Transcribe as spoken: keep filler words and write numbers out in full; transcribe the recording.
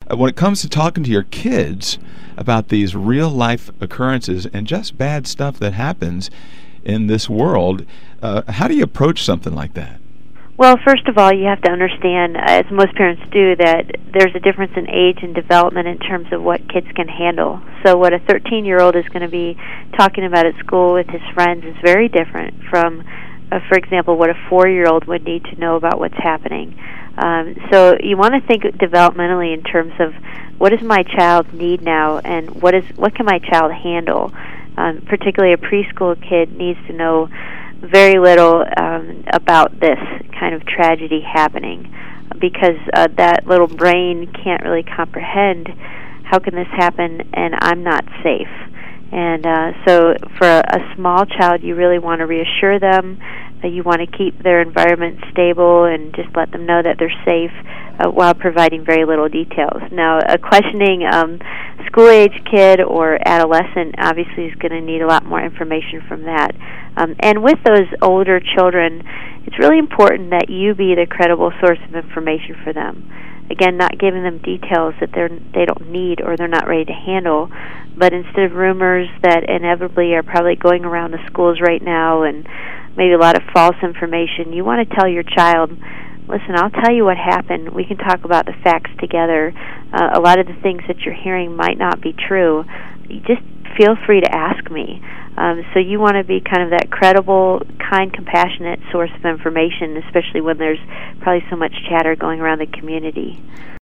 uh, when it comes to talking to your kids about these real-life occurrences and just bad stuff that happens in this world, uh, how do you approach something like that? Well, first of all, you have to understand, as most parents do, that there's a difference in age and development in terms of what kids can handle. So what a thirteen-year-old is going to be talking about at school with his friends is very different from, uh, for example, what a four-year-old would need to know about what's happening. Um, so you want to think developmentally in terms of what does my child need now, and what is what can my child handle. Um, particularly a preschool kid needs to know very little um, about this kind of tragedy happening, because uh, that little brain can't really comprehend how can this happen and I'm not safe. And uh, so for a, a small child, you really want to reassure them that you want to keep their environment stable and just let them know that they're safe uh, while providing very little details. Now, a questioning um, school-age kid or adolescent obviously is going to need a lot more information from that. Um, and with those older children, it's really important that you be the credible source of information for them. Again, not giving them details that they're they don't need or they're not ready to handle, but instead of rumors that inevitably are probably going around the schools right now and maybe a lot of false information, you want to tell your child, listen, I'll tell you what happened. We can talk about the facts together. Uh, a lot of the things that you're hearing might not be true. You just feel free to ask me. Um, so you want to be kind of that credible, kind, compassionate source of information, especially when there's probably so much chatter going around the community.